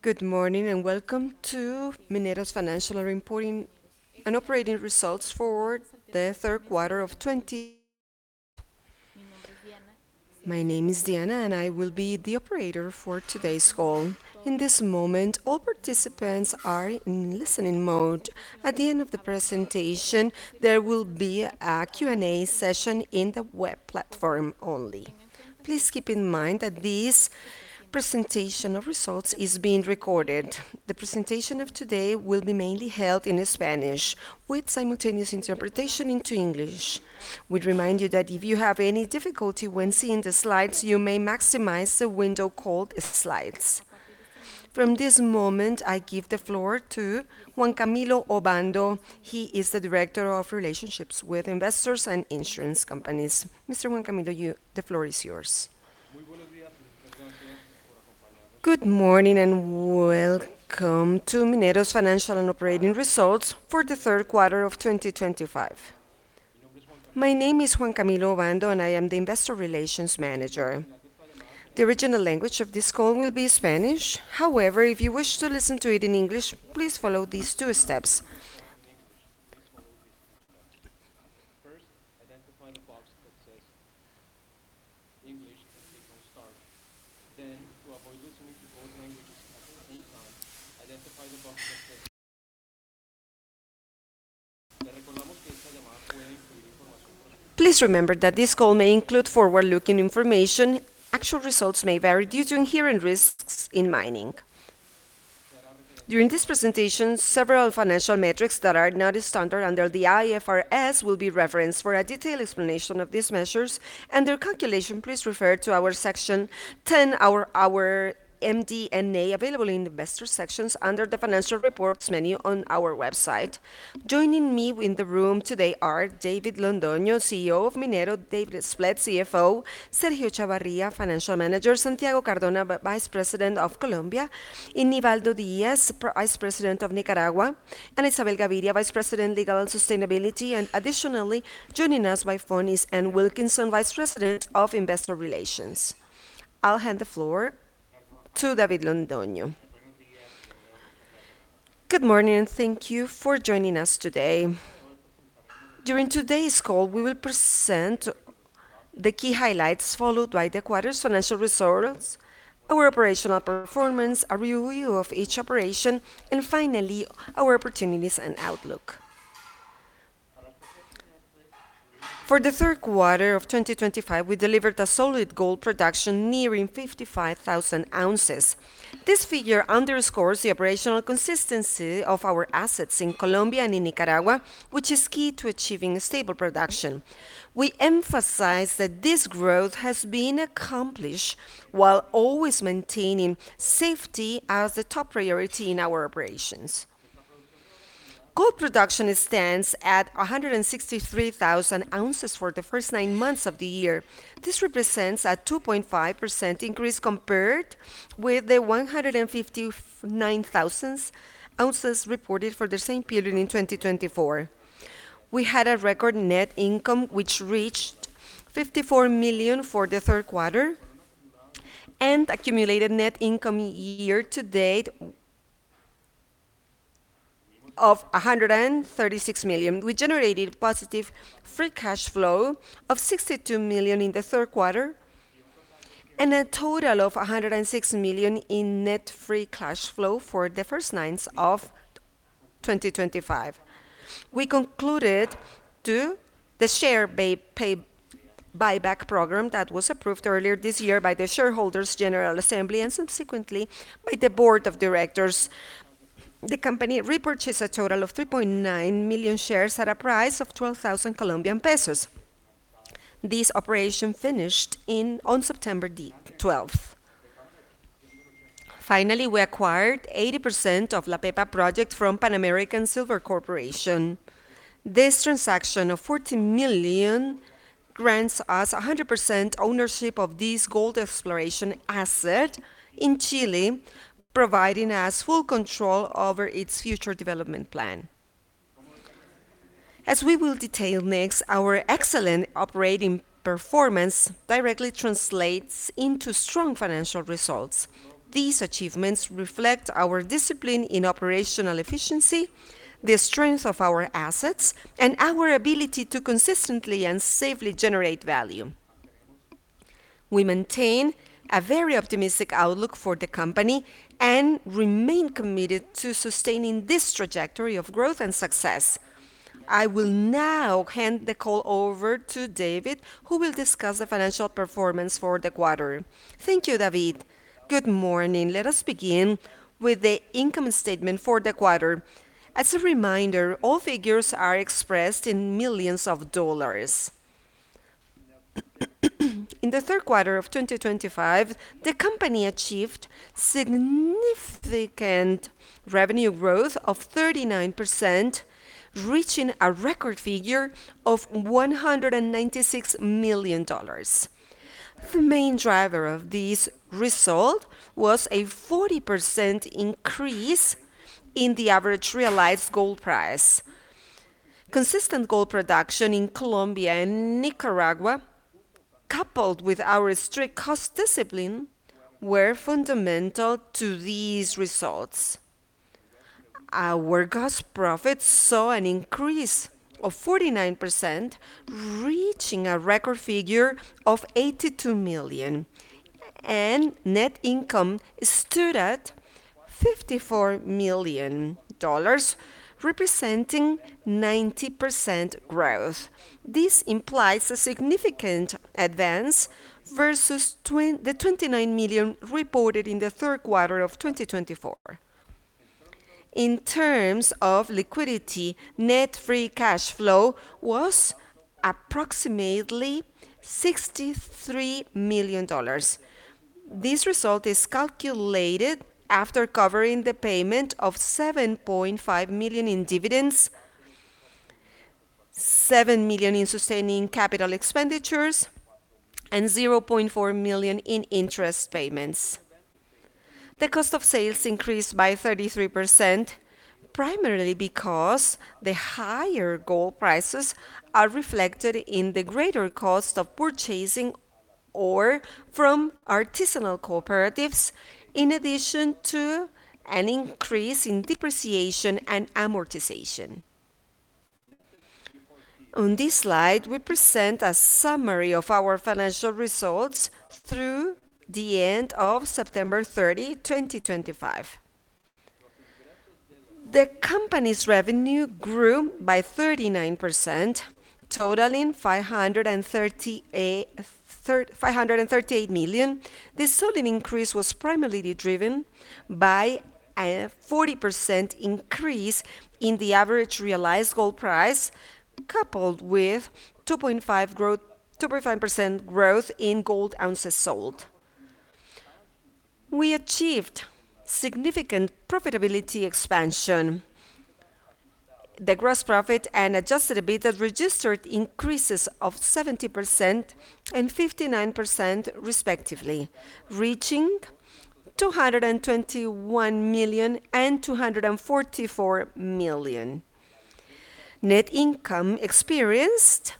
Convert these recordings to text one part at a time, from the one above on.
Good morning and welcome to Minero's financial reporting and operating results for the third quarter of 20. My name is Diana and I will be the operator for today's call. In this moment, all participants are in listening mode. At the end of the presentation, there will be a Q&A session in the web platform only. Please keep in mind that this presentation of results is being recorded. The presentation of today will be mainly held in Spanish with simultaneous interpretation into English. We remind you that if you have any difficulty when seeing the slides, you may maximize the window called Slides. From this moment, I give the floor to Juan Camilo Obando. He is the Director of Relationships with Investors and Insurance Companies. Mr. Juan Camilo, the floor is yours. Good morning and welcome to Minero's financial and operating results for the third quarter of 2025. My name is Juan Camilo Obando and I am the Investor Relations Manager. The original language of this call will be Spanish. However, if you wish to listen to it in English, please follow these two steps. Please remember that this call may include forward-looking information. Actual results may vary due to inherent risks in mining. During this presentation, several financial metrics that are not standard under the IFRS will be referenced. For a detailed explanation of these measures and their calculation, please refer to our section 10, our MD&A available in the investor sections under the financial reports menu on our website. Joining me in the room today are David Londoño, CEO of Minero, David Splet, CFO, Sergio Chavarria, Financial Manager, Santiago Cardona, Vice President of Colombia, Inibaldo Diaz, Vice President of Nicaragua, and Isabel Gaviria, Vice President, Legal and Sustainability, and additionally, joining us by phone is Ann Wilkinson, Vice President of Investor Relations. I'll hand the floor to David Londoño. Good morning and thank you for joining us today. During today's call, we will present the key highlights followed by the quarter's financial results, our operational performance, a review of each operation, and finally, our opportunities and outlook. For the third quarter of 2025, we delivered a solid gold production nearing 55,000 ounces. This figure underscores the operational consistency of our assets in Colombia and in Nicaragua, which is key to achieving stable production. We emphasize that this growth has been accomplished while always maintaining safety as the top priority in our operations. Gold production stands at 163,000 ounces for the first 9 months of the year. This represents a 2.5% increase compared with the 159,000 ounces reported for the same period in 2024. We had a record net income which reached 54 million for the third quarter and accumulated net income year to date of 136 million. We generated positive free cash flow of 62 million in the third quarter and a total of 106 million in net free cash flow for the first 9 months of 2025. We concluded the share buyback program that was approved earlier this year by the Shareholders' General Assembly and subsequently by the Board of Directors. The company repurchased a total of 3.9 million shares at a price of 12,000 Colombian pesos. This operation finished on September 12th. Finally, we acquired 80% of La Pepa project from Pan American Silver Corporation. This transaction of 40 million grants us 100% ownership of this gold exploration asset in Chile, providing us full control over its future development plan. As we will detail next, our excellent operating performance directly translates into strong financial results. These achievements reflect our discipline in operational efficiency, the strength of our assets, and our ability to consistently and safely generate value. We maintain a very optimistic outlook for the company and remain committed to sustaining this trajectory of growth and success. I will now hand the call over to David, who will discuss the financial performance for the quarter. Thank you, David. Good morning. Let us begin with the income statement for the quarter. As a reminder, all figures are expressed in millions of dollars. In the third quarter of 2025, the company achieved significant revenue growth of 39%, reaching a record figure of $196 million. The main driver of this result was a 40% increase in the average realized gold price. Consistent gold production in Colombia and Nicaragua, coupled with our strict cost discipline, were fundamental to these results. Our gross profit saw an increase of 49%, reaching a record figure of $82 million, and net income stood at $54 million, representing 90% growth. This implies a significant advance versus the $29 million reported in the third quarter of 2024. In terms of liquidity, net free cash flow was approximately $63 million. This result is calculated after covering the payment of $7.5 million in dividends, $7 million in sustaining capital expenditures, and $0.4 million in interest payments. The cost of sales increased by 33%, primarily because the higher gold prices are reflected in the greater cost of purchasing ore from artisanal cooperatives, in addition to an increase in depreciation and amortization. On this slide, we present a summary of our financial results through the end of September 30, 2025. The company's revenue grew by 39%, totaling $538 million. This solid increase was primarily driven by a 40% increase in the average realized gold price, coupled with 2.5% growth in gold ounces sold. We achieved significant profitability expansion. The gross profit and adjusted EBITDA registered increases of 70% and 59% respectively, reaching $221 million and $244 million. Net income experienced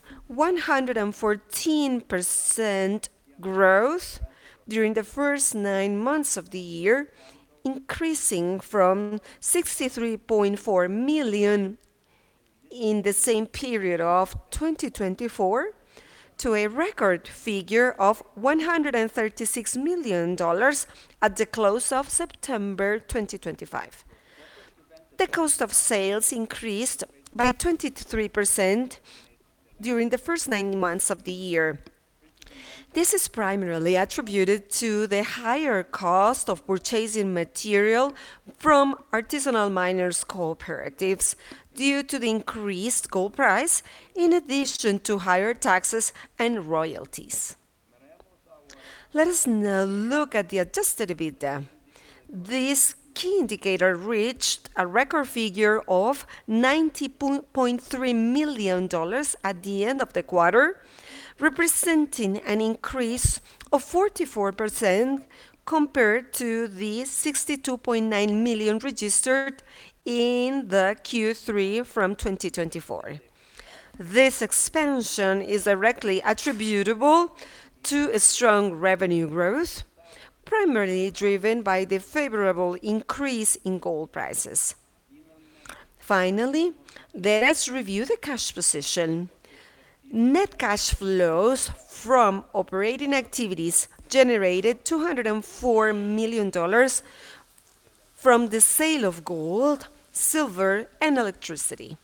114% growth during the first 9 months of the year, increasing from $63.4 million in the same period of 2024 to a record figure of $136 million at the close of September 2025. The cost of sales increased by 23% during the first 9 months of the year. This is primarily attributed to the higher cost of purchasing material from artisanal miners' cooperatives due to the increased gold price, in addition to higher taxes and royalties. Let us now look at the adjusted EBITDA. This key indicator reached a record figure of $90.3 million at the end of the quarter, representing an increase of 44% compared to the $62.9 million registered in the Q3 from 2024. This expansion is directly attributable to a strong revenue growth, primarily driven by the favorable increase in gold prices. Finally, let us review the cash position. Net cash flows from operating activities generated $204 million from the sale of gold, silver, and electricity.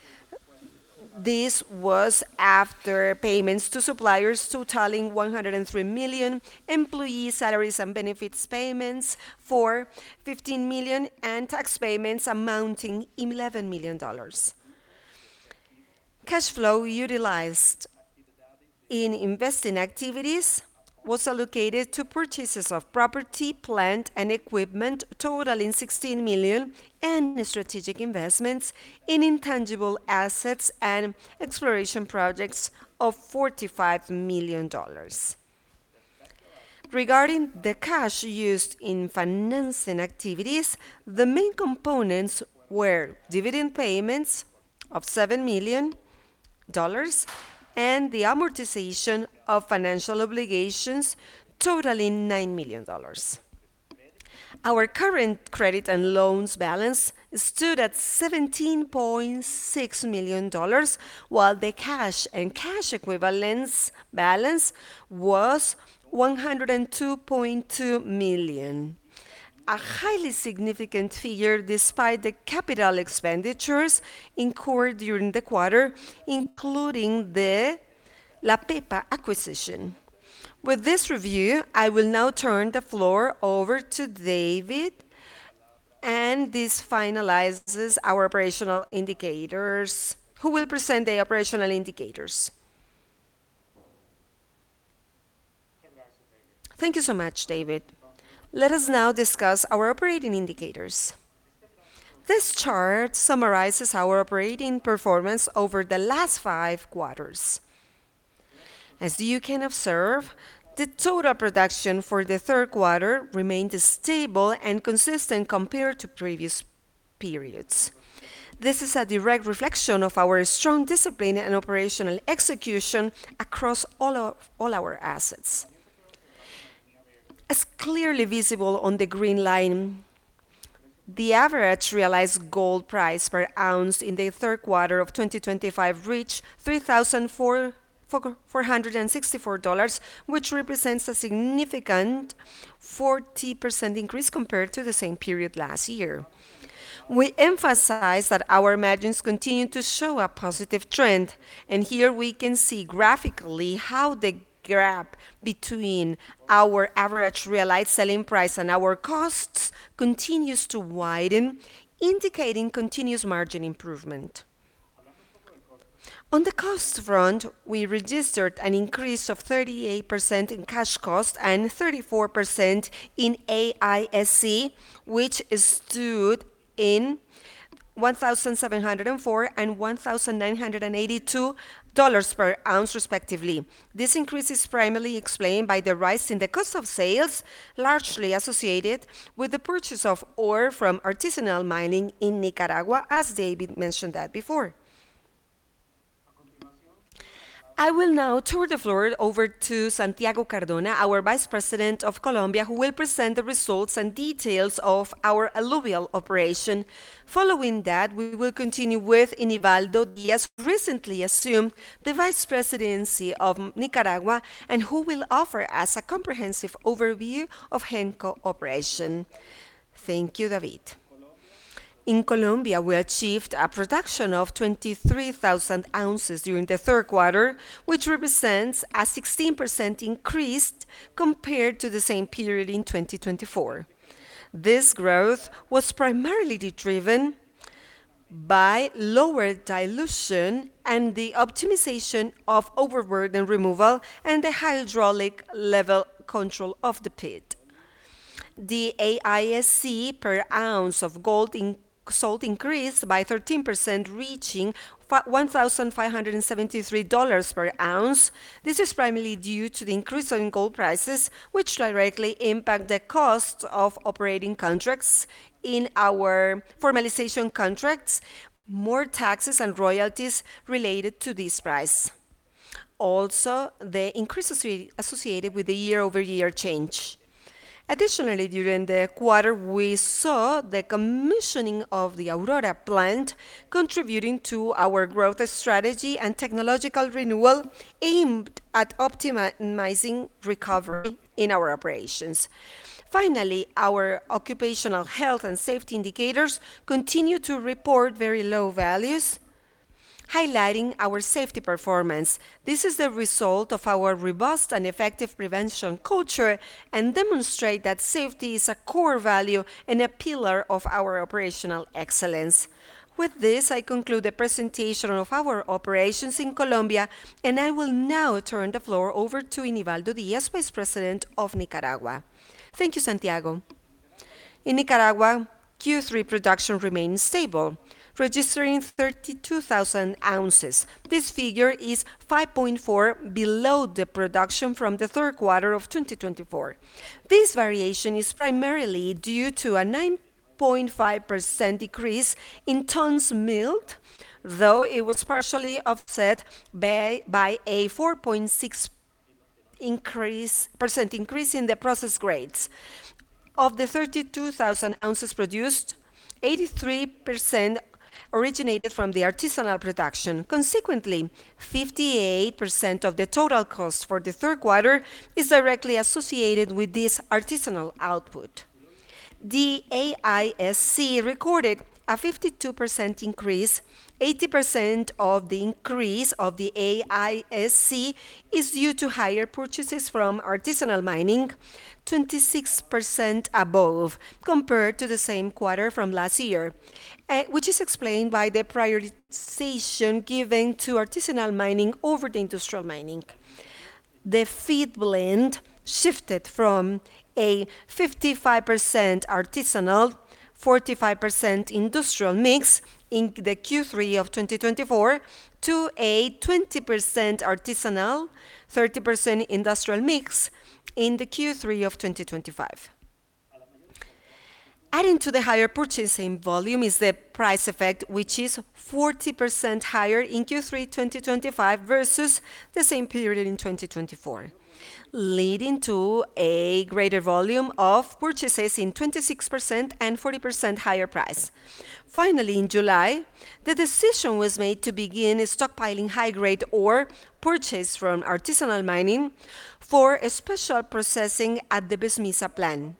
This was after payments to suppliers totaling 103 million, employee salaries and benefits payments for 15 million, and tax payments amounting $11 million. Cash flow utilized in investing activities was allocated to purchases of property, plant, and equipment totaling 16 million and strategic investments in intangible assets and exploration projects of $45 million. Regarding the cash used in financing activities, the main components were dividend payments of $7 million and the amortization of financial obligations totaling $9 million. Our current credit and loans balance stood at $17.6 million, while the cash and cash equivalents balance was $102.2 million. A highly significant figure despite the capital expenditures incurred during the quarter, including the La Pepa acquisition. With this review, I will now turn the floor over to David, and this finalizes our operational indicators. Who will present the operational indicators? Thank you so much, David. Let us now discuss our operating indicators. This chart summarizes our operating performance over the last 5 quarters. As you can observe, the total production for the third quarter remained stable and consistent compared to previous periods. This is a direct reflection of our strong discipline and operational execution across all our assets. As clearly visible on the green line, the average realized gold price per ounce in the third quarter of 2025 reached $3,464, which represents a significant 40% increase compared to the same period last year. We emphasize that our margins continue to show a positive trend, and here we can see graphically how the gap between our average realized selling price and our costs continues to widen, indicating continuous margin improvement. On the cost front, we registered an increase of 38% in cash cost and 34% in AISC, which stood in $1,704 and $1,982 per ounce, respectively. This increase is primarily explained by the rise in the cost of sales, largely associated with the purchase of ore from artisanal mining in Nicaragua, as David mentioned that before. I will now turn the floor over to Santiago Cardona, our Vice President of Colombia, who will present the results and details of our alluvial operation. Following that, we will continue with Inibaldo Diaz, who recently assumed the Vice Presidency of Nicaragua and who will offer us a comprehensive overview of Genco operation. Thank you, David. In Colombia, we achieved a production of 23,000 ounces during the third quarter, which represents a 16% increase compared to the same period in 2024. This growth was primarily driven by lower dilution and the optimization of overburden removal and the hydraulic level control of the pit. The AISC per ounce of gold sold increased by 13%, reaching $1,573 per ounce. This is primarily due to the increase in gold prices, which directly impact the cost of operating contracts. In our formalization contracts, more taxes and royalties related to this price. Also, the increase associated with the year-over-year change. Additionally, during the quarter, we saw the commissioning of the Aurora plant, contributing to our growth strategy and technological renewal aimed at optimizing recovery in our operations. Finally, our occupational health and safety indicators continue to report very low values, highlighting our safety performance. This is the result of our robust and effective prevention culture and demonstrate that safety is a core value and a pillar of our operational excellence. With this, I conclude the presentation of our operations in Colombia, and I will now turn the floor over to Inibaldo Diaz, Vice President of Nicaragua. Thank you, Santiago. In Nicaragua, Q3 production remained stable, registering 32,000 ounces. This figure is 5.4 below the production from the third quarter of 2024. This variation is primarily due to a 9.5% decrease in tons milled, though it was partially offset by a 4.6% increase in the process grades. Of the 32,000 ounces produced, 83% originated from the artisanal production. Consequently, 58% of the total cost for the third quarter is directly associated with this artisanal output. The AISC recorded a 52% increase. 80% of the increase of the AISC is due to higher purchases from artisanal mining, 26% above compared to the same quarter from last year, which is explained by the prioritization given to artisanal mining over the industrial mining. The feed blend shifted from a 55% artisanal, 45% industrial mix in the Q3 of 2024 to a 20% artisanal, 30% industrial mix in the Q3 of 2025. Adding to the higher purchasing volume is the price effect, which is 40% higher in Q3 2025 versus the same period in 2024, leading to a greater volume of purchases in 26% and 40% higher price. Finally, in July, the decision was made to begin stockpiling high-grade ore purchased from artisanal mining for a special processing at the Besmisa plant.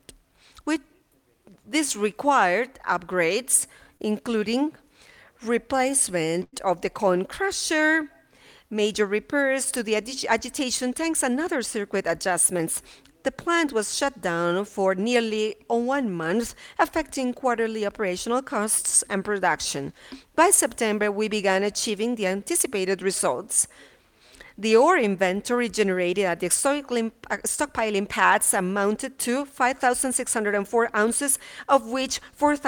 This required upgrades, including replacement of the cone crusher, major repairs to the agitation tanks, and other circuit adjustments. The plant was shut down for nearly 1 month, affecting quarterly operational costs and production. By September, we began achieving the anticipated results. The ore inventory generated at the stockpiling pads amounted to 5,604 ounces, of which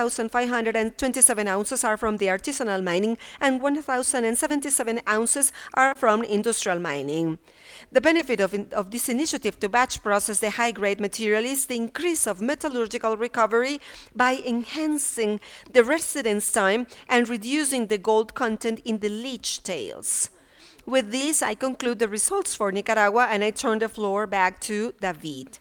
4,527 ounces are from the artisanal mining and 1,077 ounces are from industrial mining. The benefit of this initiative to batch process the high-grade material is the increase of metallurgical recovery by enhancing the residence time and reducing the gold content in the leach tails. With this, I conclude the results for Nicaragua, and I turn the floor back to David.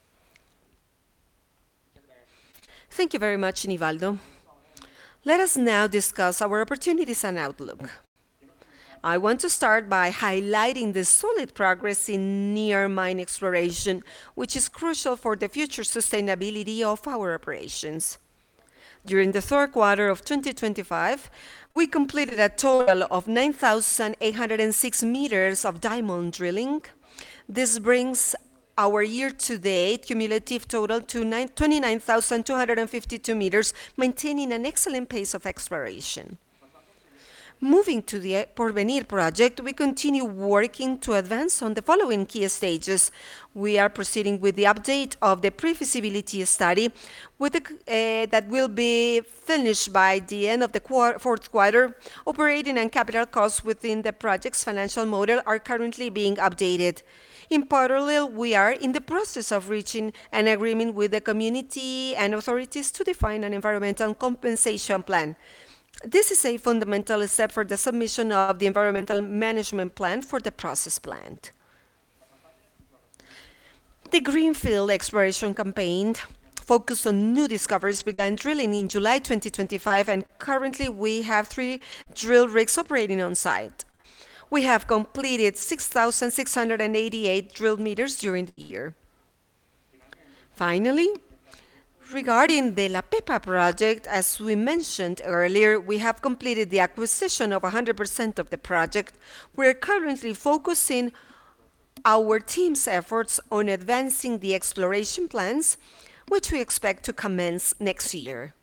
Thank you very much, Inibaldo. Let us now discuss our opportunities and outlook. I want to start by highlighting the solid progress in near mine exploration, which is crucial for the future sustainability of our operations. During the third quarter of 2025, we completed a total of 9,806 meters of diamond drilling. This brings our year-to-date cumulative total to 29,252 meters, maintaining an excellent pace of exploration. Moving to the Porvenir project, we continue working to advance on the following key stages. We are proceeding with the update of the pre-feasibility study that will be finished by the end of the fourth quarter. Operating and capital costs within the project's financial model are currently being updated. In parallel, we are in the process of reaching an agreement with the community and authorities to define an environmental compensation plan. This is a fundamental step for the submission of the environmental management plan for the process plant. The Greenfield exploration campaign focused on new discoveries began drilling in July 2025, and currently we have 3 drill rigs operating on site. We have completed 6,688 drill meters during the year. Finally, regarding the La Pepa project, as we mentioned earlier, we have completed the acquisition of 100% of the project. We're currently focusing our team's efforts on advancing the exploration plans, which we expect to commence next year.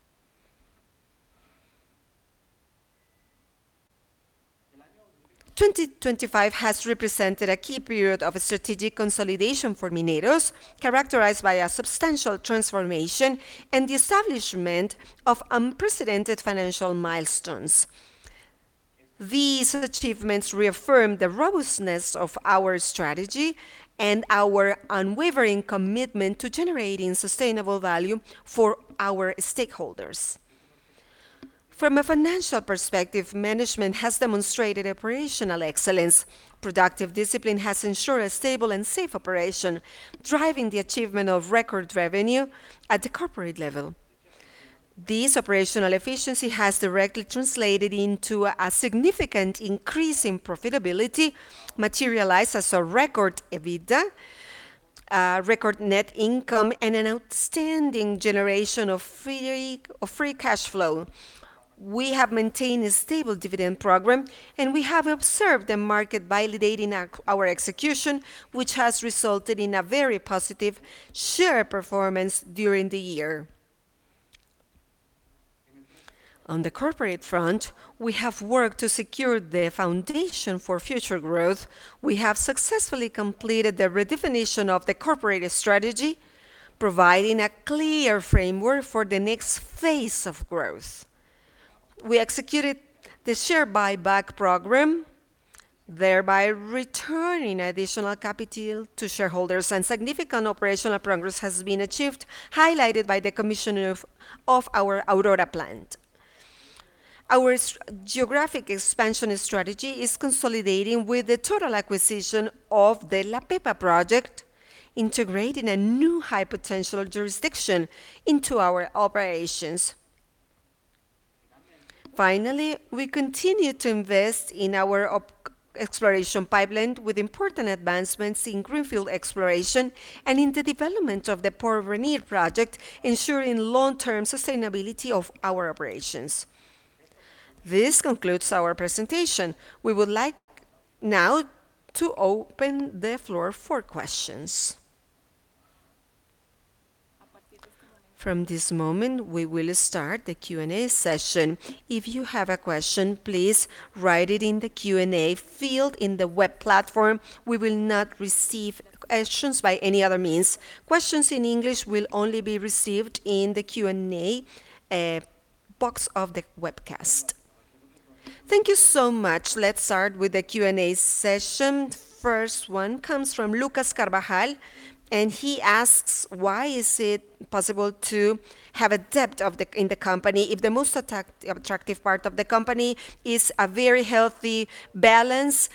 2025 has represented a key period of strategic consolidation for Mineros, characterized by a substantial transformation and the establishment of unprecedented financial milestones. These achievements reaffirm the robustness of our strategy and our unwavering commitment to generating sustainable value for our stakeholders. From a financial perspective, management has demonstrated operational excellence. Productive discipline has ensured a stable and safe operation, driving the achievement of record revenue at the corporate level. This operational efficiency has directly translated into a significant increase in profitability, materialized as a record EBITDA, record net income, and an outstanding generation of free cash flow. We have maintained a stable dividend program, and we have observed the market validating our execution, which has resulted in a very positive share performance during the year. On the corporate front, we have worked to secure the foundation for future growth. We have successfully completed the redefinition of the corporate strategy, providing a clear framework for the next phase of growth. We executed the share buyback program, thereby returning additional capital to shareholders, and significant operational progress has been achieved, highlighted by the commissioning of our Aurora plant. Our geographic expansion strategy is consolidating with the total acquisition of the La Pepa project, integrating a new high-potential jurisdiction into our operations. Finally, we continue to invest in our exploration pipeline with important advancements in greenfield exploration and in the development of the Porvenir project, ensuring long-term sustainability of our operations. This concludes our presentation. We would like now to open the floor for questions. From this moment, we will start the Q&A session. If you have a question, please write it in the Q&A field in the web platform. We will not receive questions by any other means. Questions in English will only be received in the Q&A box of the webcast. Thank you so much. Let's start with the Q&A session. First one comes from Lucas Carvajal, and he asks, why is it possible to have a debt in the company if the most attractive part of the company is a very healthy balance?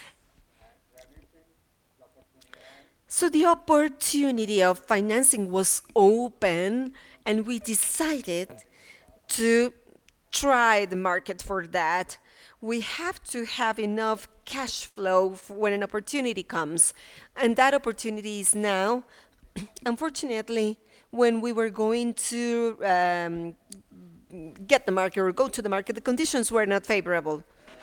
So the opportunity of financing was open, and we decided to try the market for that. We have to have enough cash flow when an opportunity comes, and that opportunity is now. Unfortunately, when we were going to get the market or go to the market, the conditions were not favorable.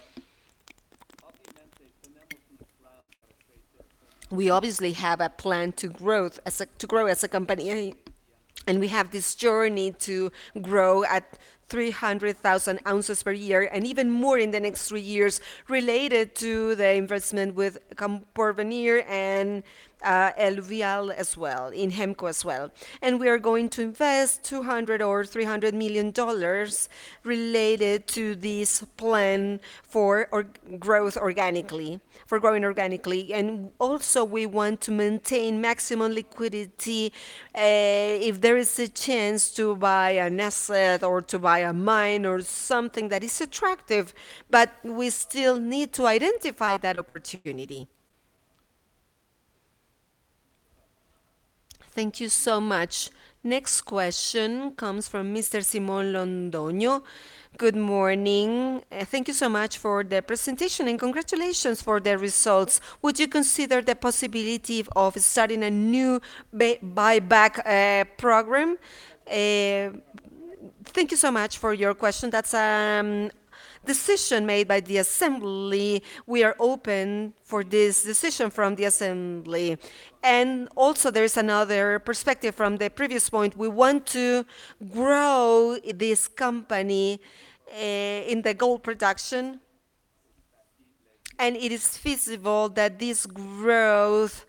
We obviously have a plan to grow as a company, and we have this journey to grow at 300,000 ounces per year and even more in the next 3 years, related to the investment with Porvenir and El Vial as well, in Hemco as well. And we are going to invest $200 or $300 million related to this plan for growing organically. And also we want to maintain maximum liquidity if there is a chance to buy an asset or to buy a mine or something that is attractive, but we still need to identify that opportunity. Thank you so much. Next question comes from Mr. Simón Londoño. Good morning. Thank you so much for the presentation and congratulations for the results. Would you consider the possibility of starting a new buyback program? Uh, Thank you so much for your question. That's a decision made by the Assembly. We are open for this decision from the Assembly. And also, there's another perspective from the previous point. We want to grow this company in the gold production, and it is feasible that this growth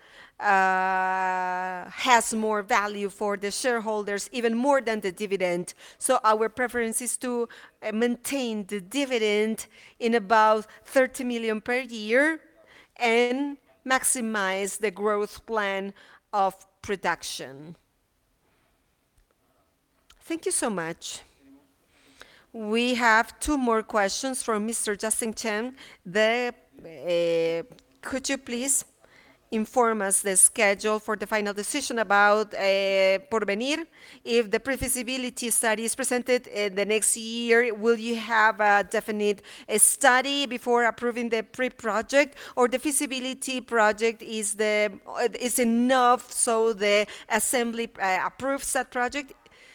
has more value for the shareholders, even more than the dividend. So our preference is to maintain the dividend in about 30 million per year and maximize the growth plan of production. Thank you so much. We have two more questions from Mr. Justin Chen. Could you please inform us the schedule for the final decision about Porvenir? If the pre-feasibility study is presented the next year, will you have a definite study before approving the pre-project, or the feasibility project is enough so the assembly approves that project?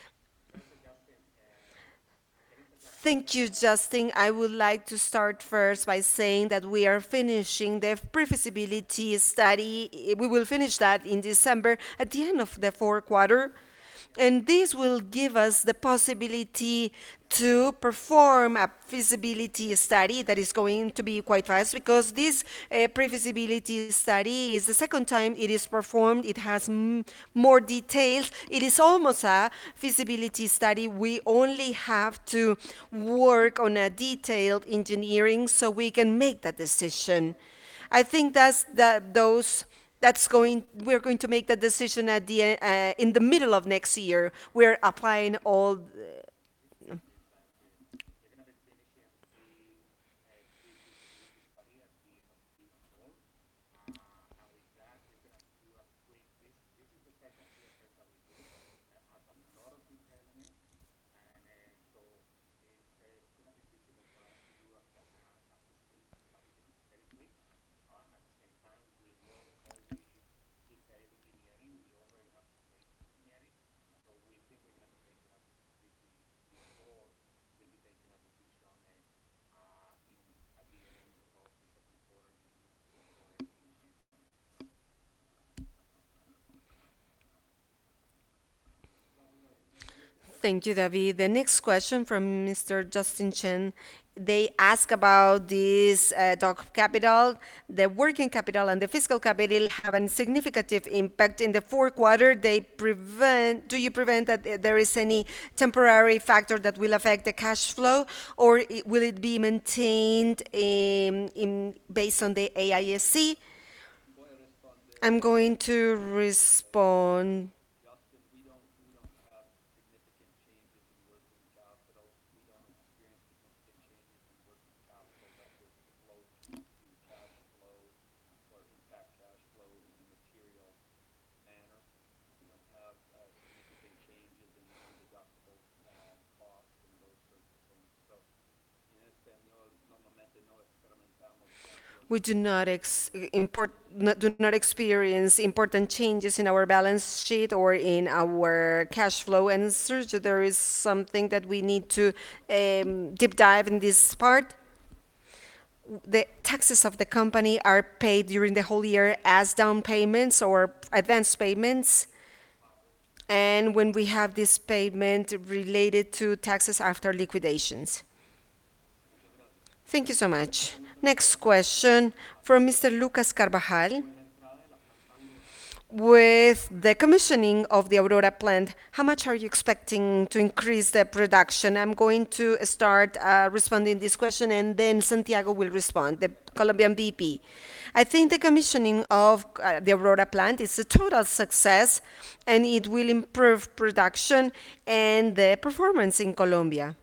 Thank you, Justin. I would like to start first by saying that we are finishing the pre-feasibility study. We will finish that in December at the end of the fourth quarter. And this will give us the possibility to perform a feasibility study that is going to be quite fast, because this pre-feasibility study is the second time it is performed. It has more details. It is almost a feasibility study. We only have to work on a detailed engineering so we can make that decision. I think we're going to make the decision in the middle of next year. We're applying all. Thank you, David. The next question from Mr. Justin Chen. They ask about this dog capital. The working capital and the fiscal capital have a significant impact in the fourth quarter. Do you prevent that there is any temporary factor that will affect the cash flow, or will it be maintained based on the AISC? I'm going to respond. We do not experience important changes in our balance sheet or in our cash flow. And Sergio, there is something that we need to deep dive in this part. The taxes of the company are paid during the whole year as down payments or advance payments. And when we have this payment related to taxes after liquidations. Thank you so much. Next question from Mr. Lucas Carvajal. With the commissioning of the Aurora plant, how much are you expecting to increase the production? I'm going to start responding this question, and then Santiago will respond, the Colombian VP. I think the commissioning of the Aurora plant is a total success, and it will improve production and the performance in Colombia.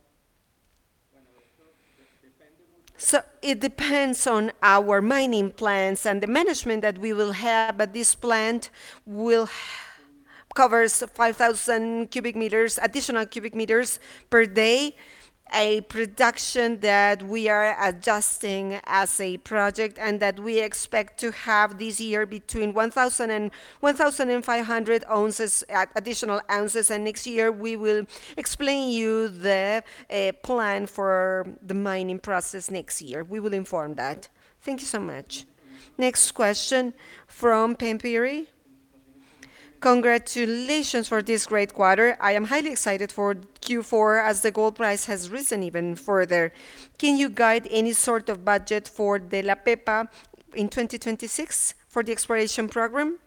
So it depends on our mining plans and the management that we will have, but this plant will covers 5,000 cubic meters, additional cubic meters per day, a production that we are adjusting as a project and that we expect to have this year between 1,000 and 1,500 ounces, additional ounces. And next year we will explain you the plan for the mining process next year. We will inform that. Thank you so much. Next question from Pempiri. Congratulations for this great quarter. I am highly excited for Q4 as the gold price has risen even further. Can you guide any sort of budget for the La Pepa in 2026 for the exploration program?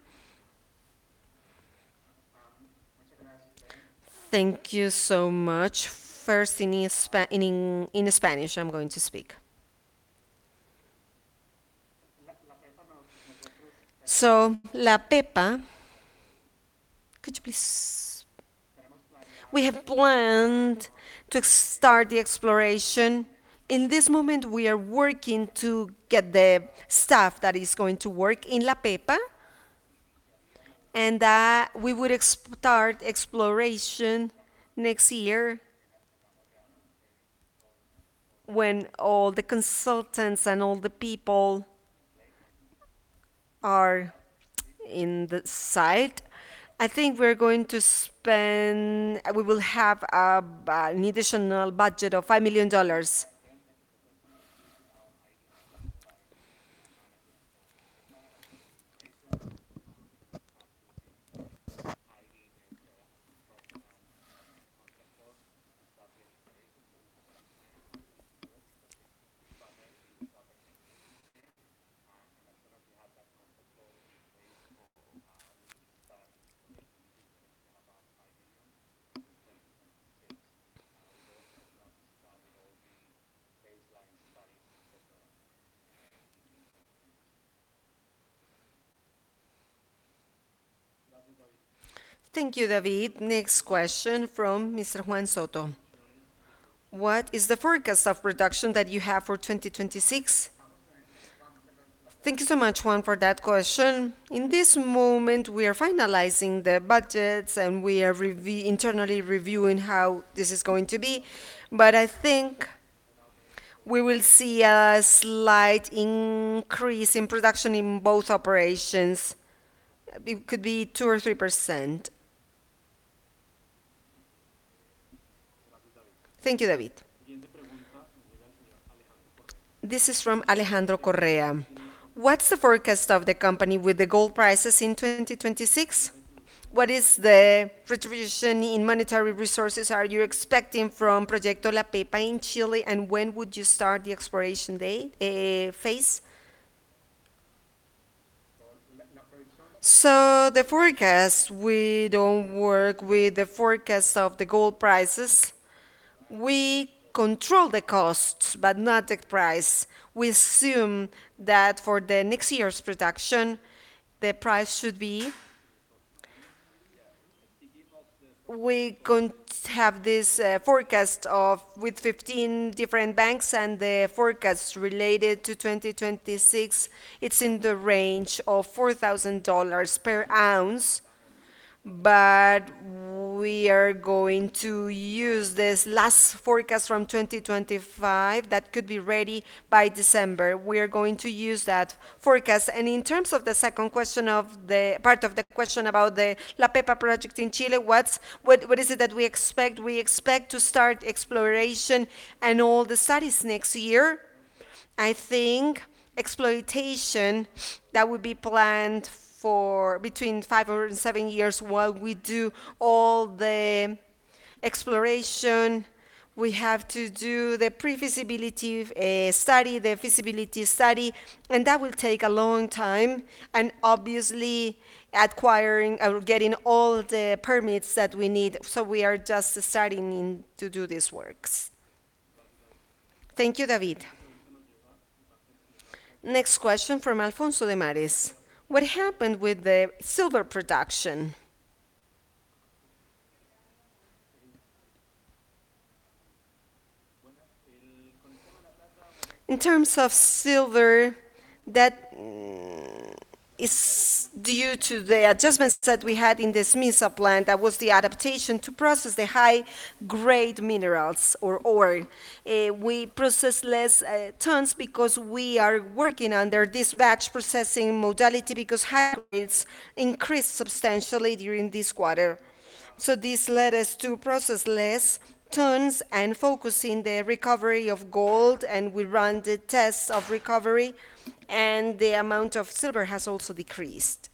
Thank you so much. First, in Spanish, I'm going to speak. So, La Pepa, could you please? We have planned to start the exploration. In this moment, we are working to get the staff that is going to work in La Pepa, and that we would start exploration next year when all the consultants and all the people are in the site. I think we're going to spend, we will have an additional budget of $5 million. Thank you, David. Next question from Mr. Juan Soto. What is the forecast of production that you have for 2026? Thank you so much, Juan, for that question. In this moment, we are finalizing the budgets and we are internally reviewing how this is going to be. But I think we will see a slight increase in production in both operations. It could be 2 or 3%. Thank you, David. This is from Alejandro Correa. What's the forecast of the company with the gold prices in 2026? What is the retribution in monetary resources are you expecting from Proyecto La Pepa in Chile, and when would you start the exploration phase? So the forecast, we don't work with the forecast of the gold prices. We control the costs, but not the price. We assume that for the next year's production, the price should be. We can have this forecast of with 15 different banks, and the forecast related to 2026, it's in the range of $4,000 per ounce. But we are going to use this last forecast from 2025 that could be ready by December. We are going to use that forecast. And in terms of the second question of the part of the question about the La Pepa project in Chile, what is it that we expect? We expect to start exploration and all the studies next year. I think exploitation that would be planned for between 5 or 7 years while we do all the exploration. We have to do the pre-feasibility study, the feasibility study, and that will take a long time. And obviously, acquiring or getting all the permits that we need. So we are just starting to do these works. Thank you, David. Next question from Alfonso de Mares. What happened with the silver production? In terms of silver, that is due to the adjustments that we had in the SMISA plant. That was the adaptation to process the high-grade minerals or ore. We process less tons because we are working under this batch processing modality because high grades increased substantially during this quarter. So this led us to process less tons and focus in the recovery of gold, and we run the tests of recovery, and the amount of silver has also decreased.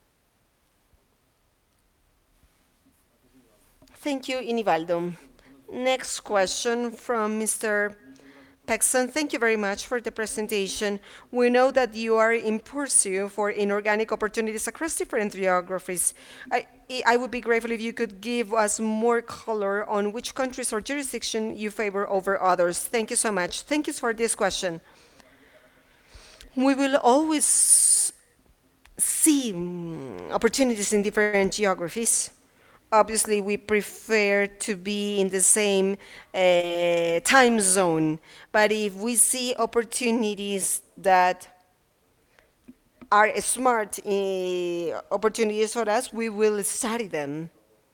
Thank you, Inivaldo. Next question from Mr. Paxson. Thank you very much for the presentation. We know that you are in pursuit for inorganic opportunities across different geographies. I would be grateful if you could give us more color on which countries or jurisdiction you favor over others. Thank you so much. Thank you for this question. We will always see opportunities in different geographies. Obviously, we prefer to be in the same time zone, but if we see opportunities that are smart opportunities for us, we will study them.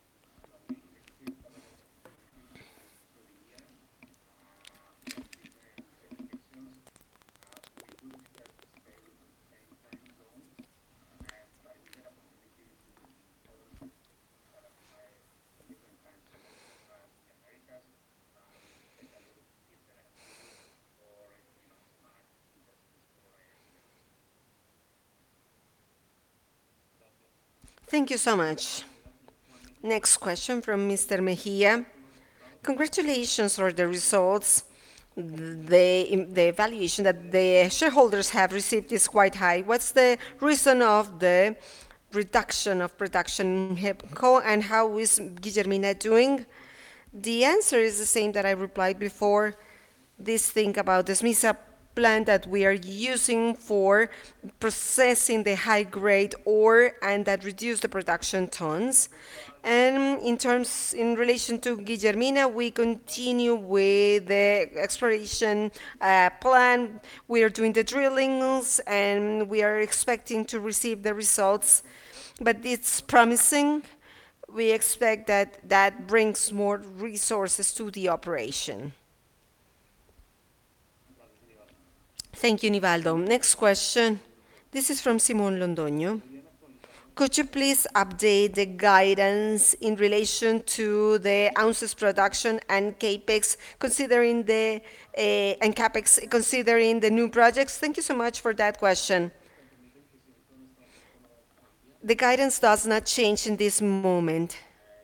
Thank you so much. Next question from Mr. Mejia. Congratulations for the results. The valuation that the shareholders have received is quite high. What's the reason of the reduction of production in HEPCO, and how is Guillermina doing? The answer is the same that I replied before. This thing about the SMISA plant that we are using for processing the high-grade ore and that reduce the production tons. And in relation to Guillermina, we continue with the exploration plan. We are doing the drillings, and we are expecting to receive the results, but it's promising. We expect that that brings more resources to the operation. Thank you, Nivaldo. Next question. This is from Simon Londoño. Could you please update the guidance in relation to the ounces production and CapEx considering the new projects? Thank you so much for that question. The guidance does not change in this moment.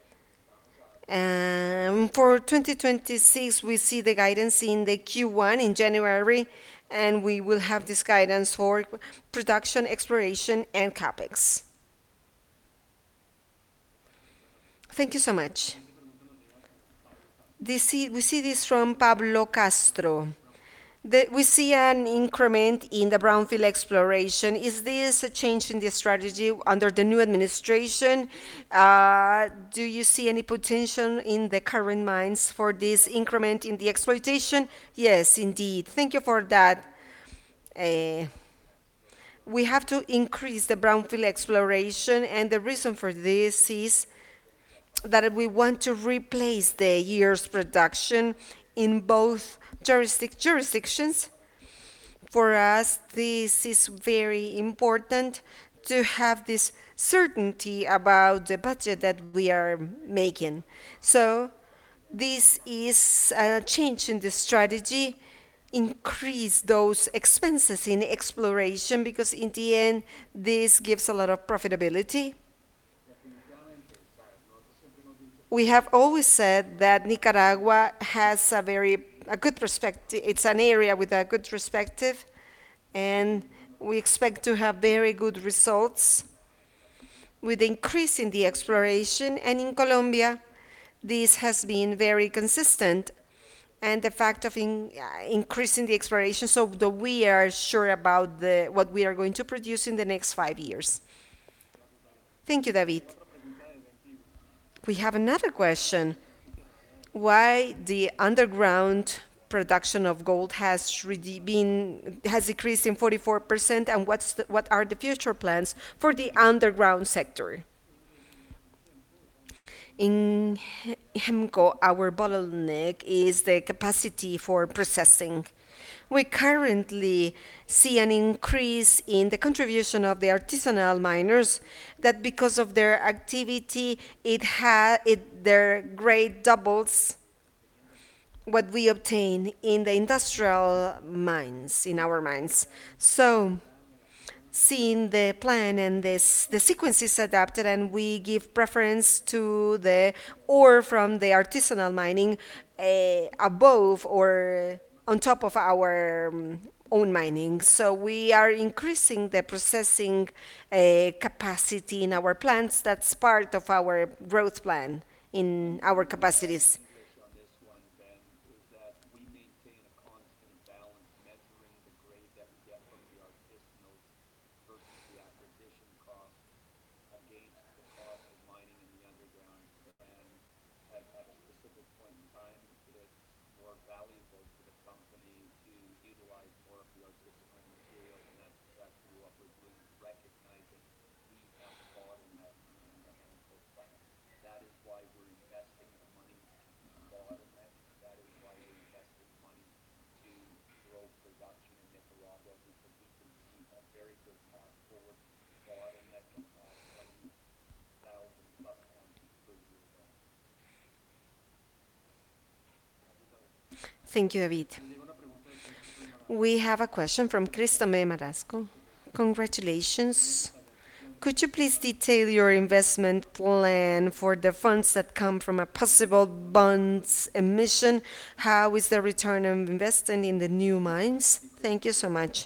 For 2026, we see the guidance in the Q1 in January, and we will have this guidance for production, exploration, and CapEx. Thank you so much. We see this from Pablo Castro. We see an increment in the brownfield exploration. Is this a change in the strategy under the new administration? Do you see any potential in the current mines for this increment in the exploitation? Yes, indeed. Thank you for that. We have to increase the brownfield exploration, and the reason for this is that we want to replace the year's production in both jurisdictions. For us, this is very important to have this certainty about the budget that we are making. So this is a change in the strategy, increase those expenses in exploration, because in the end, this gives a lot of profitability. We have always said that Nicaragua has a good perspective. It's an area with a good perspective, and we expect to have very good results with increase in the exploration. And in Colombia, this has been very consistent, and the fact of increasing the exploration, so that we are sure about what we are going to produce in the next 5 years. Thank you, David. We have another question. Why the underground production of gold has decreased in 44%, and what are the future plans for the underground sector? In HEMCO, our bottleneck is the capacity for processing. We currently see an increase in the contribution of the artisanal miners that because of their activity, their grade doubles what we obtain in the industrial mines, in our mines. So seeing the plan and the sequence is adapted, and we give preference to the ore from the artisanal mining above or on top of our own mining. So we are increasing the processing capacity in our plants. That's part of our growth plan in our capacities. Thank you, David. We have a question from Cristome Marasco. Congratulations. Could you please detail your investment plan for the funds that come from a possible bonds emission? How is the return on investing in the new mines? Thank you so much.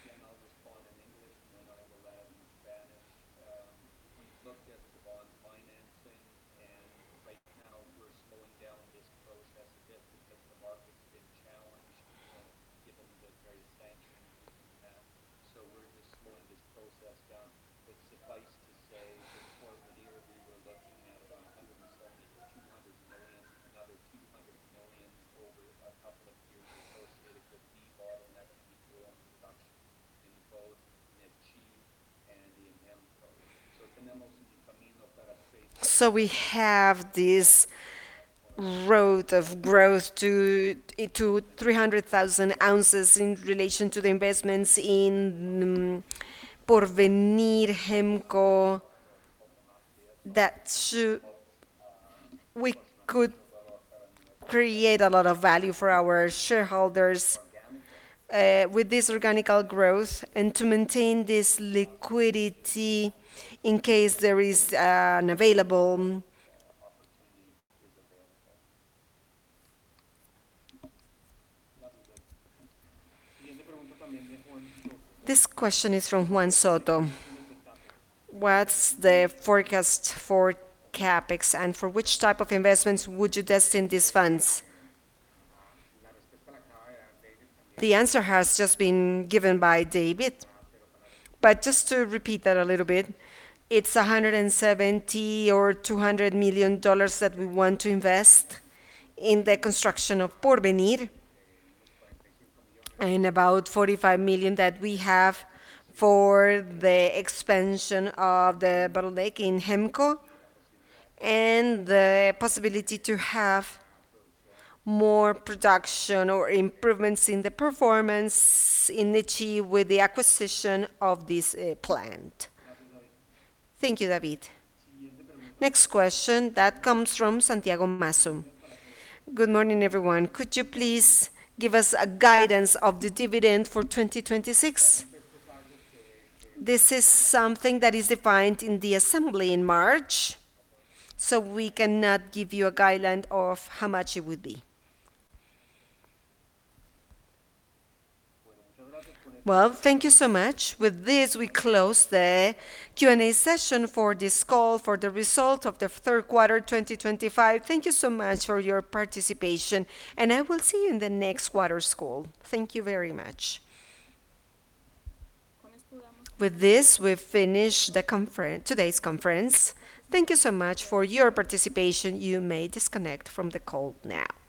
So we have this road of growth to 300,000 ounces in relation to the investments in Porvenir, HEMCO, we could create a lot of value for our shareholders with this organic growth and to maintain this liquidity in case there is an available. This question is from Juan Soto. What's the forecast for CapEx, and for which type of investments would you destine these funds? The answer has just been given by David, but just to repeat that a little bit, it's 170 or $200 million that we want to invest in the construction of Porvenir, and about 45 million that we have for the expansion of the bottleneck in HEMCO, and the possibility to have more production or improvements in the performance in Nechí with the acquisition of this plant. Thank you, David. Next question that comes from Santiago Masso. Good morning, everyone. Could you please give us a guidance of the dividend for 2026? This is something that is defined in the assembly in March, so we cannot give you a guideline of how much it would be. Well, thank you so much. With this, we close the Q&A session for this call for the result of the third quarter 2025. Thank you so much for your participation, and I will see you in the next quarter's call. Thank you very much. With this, we've finished today's conference. Thank you so much for your participation. You may disconnect from the call now.